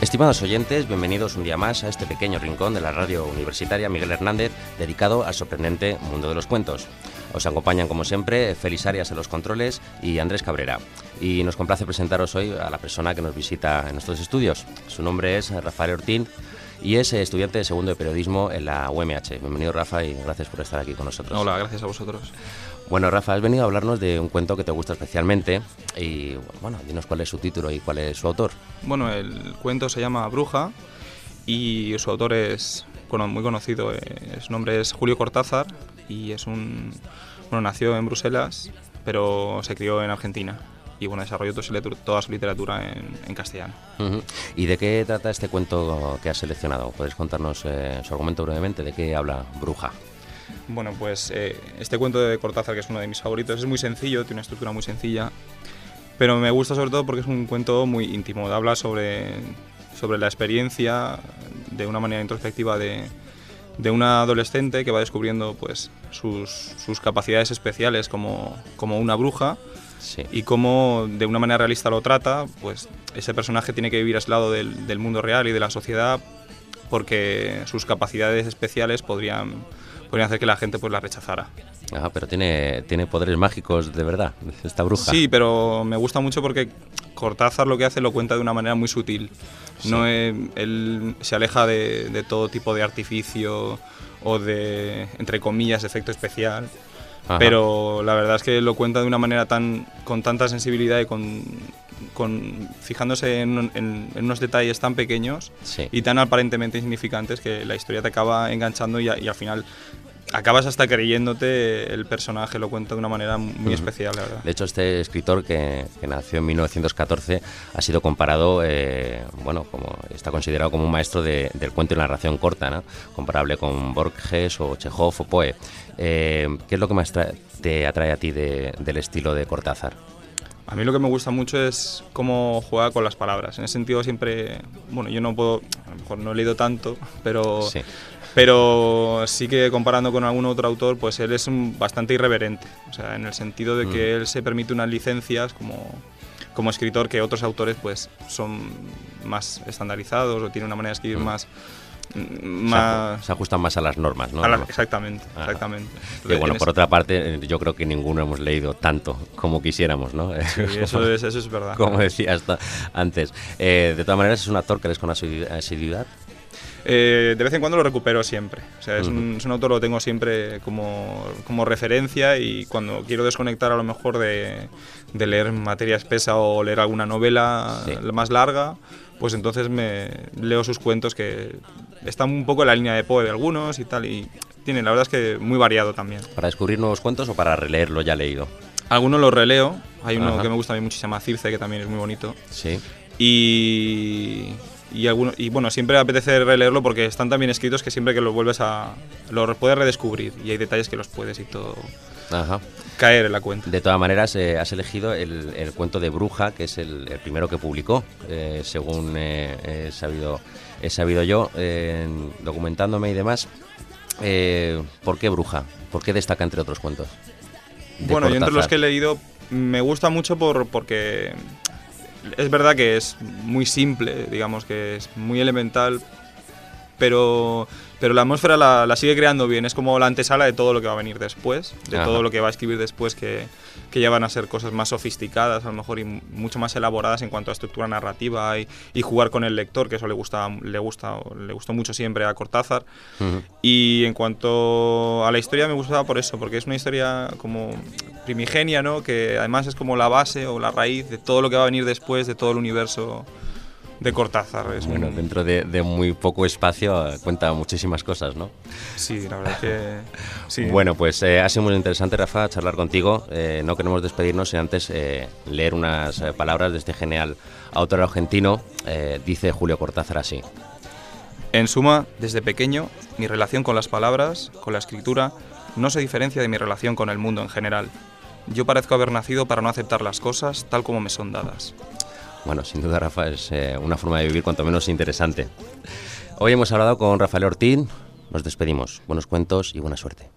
Estimados oyentes, bienvenidos un día más a este pequeño rincón de la radio universitaria Miguel Hernández, dedicado al sorprendente mundo de los cuentos. Os acompañan, como siempre, Félix Arias en los controles y Andrés Cabrera. Y nos complace presentaros hoy a la persona que nos visita en nuestros estudios. Su nombre es Rafael Ortín y es estudiante de segundo de periodismo en la UMH. Bienvenido, Rafa, y gracias por estar aquí con nosotros. Hola, gracias a vosotros. Bueno, Rafa, has venido a hablarnos de un cuento que te gusta especialmente y, bueno, dinos cuál es su título y cuál es su autor. Bueno, el cuento se llama Bruja y su autor es muy conocido. Su nombre es Julio Cortázar y nació en Bruselas, pero se crió en Argentina y desarrolló toda su literatura en castellano. Uh-huh. ¿Y de qué trata este cuento que has seleccionado? ¿Puedes contarnos su argumento brevemente? ¿De qué habla Bruja? Bueno, pues este cuento de Cortázar, que es uno de mis favoritos, es muy sencillo, tiene una estructura muy sencilla, pero me gusta sobre todo porque es un cuento muy íntimo. Habla sobre la experiencia de una manera introspectiva de una adolescente que va descubriendo pues sus capacidades especiales como una bruja. Sí. Y cómo de una manera realista lo trata. Pues ese personaje tiene que vivir aislado del mundo real y de la sociedad porque sus capacidades especiales podrían hacer que la gente pues la rechazara. Ajá, pero tiene poderes mágicos de verdad, esta bruja. Sí, pero me gusta mucho porque Cortázar lo que hace lo cuenta de una manera muy sutil. Sí. No él se aleja de todo tipo de artificio o de, entre comillas, efecto especial. Ajá. Pero la verdad es que lo cuenta de una manera con tanta sensibilidad y fijándose en unos detalles tan pequeños, sí, y tan aparentemente insignificantes que la historia te acaba enganchando y al final acabas hasta creyéndote el personaje. Lo cuenta de una manera muy especial, la verdad. De hecho, este escritor que nació en 1914 ha sido comparado, está considerado como un maestro del cuento y la narración corta, ¿no? Comparable con Borges o Chekhov o Poe. ¿Qué es lo que más te atrae a ti del estilo de Cortázar? A mí lo que me gusta mucho es cómo juega con las palabras. En ese sentido siempre, yo no puedo, a lo mejor no he leído tanto, pero sí. Pero sí que comparando con algún otro autor, pues él es bastante irreverente. O sea, en el sentido de que él se permite unas licencias como escritor que otros autores pues son más estandarizados o tienen una manera de escribir más se ajustan más a las normas, ¿no? Exactamente. Y bueno, por otra parte, yo creo que ninguno hemos leído tanto como quisiéramos, ¿no? Sí, eso es verdad. Como decía hasta antes. De todas maneras, ¿es un actor que lees con asiduidad? De vez en cuando lo recupero siempre. O sea, es un autor, lo tengo siempre como referencia, y cuando quiero desconectar a lo mejor de leer materia espesa o leer alguna novela más larga, pues entonces me leo sus cuentos, que están un poco en la línea de Poe de algunos y tal, y tienen, la verdad es que muy variado también. ¿Para descubrir nuevos cuentos o para releer lo ya leído? Algunos los releo. Hay uno que me gusta a mí mucho, se llama Circe, que también es muy bonito. Sí. Y siempre apetece releerlo porque están tan bien escritos que siempre que los vuelves los puedes redescubrir, y hay detalles que los puedes y todo caer en la cuenta. De todas maneras, has elegido el cuento de Bruja, que es el primero que publicó, según he sabido yo, documentándome y demás. ¿Por qué Bruja? ¿Por qué destaca entre otros cuentos? Yo entre los que he leído me gusta mucho porque es verdad que es muy simple, digamos que es muy elemental, pero la atmósfera la sigue creando bien. Es como la antesala de todo lo que va a venir después, de todo lo que va a escribir después, que ya van a ser cosas más sofisticadas a lo mejor y mucho más elaboradas en cuanto a estructura narrativa y jugar con el lector, que eso le gustó mucho siempre a Cortázar. Y en cuanto a la historia, me gustaba por eso, porque es una historia como primigenia, ¿no? Que además es como la base o la raíz de todo lo que va a venir después, de todo el universo de Cortázar. Dentro de muy poco espacio cuenta muchísimas cosas, ¿no? Sí, la verdad que sí. Bueno, pues ha sido muy interesante, Rafa, charlar contigo. No queremos despedirnos sin antes leer unas palabras de este genial autor argentino. Dice Julio Cortázar así: en suma, desde pequeño, mi relación con las palabras, con la escritura, no se diferencia de mi relación con el mundo en general. Yo parezco haber nacido para no aceptar las cosas tal como me son dadas. Bueno, sin duda, Rafa, es una forma de vivir cuanto menos interesante. Hoy hemos hablado con Rafael Ortín. Nos despedimos. Buenos cuentos y buena suerte.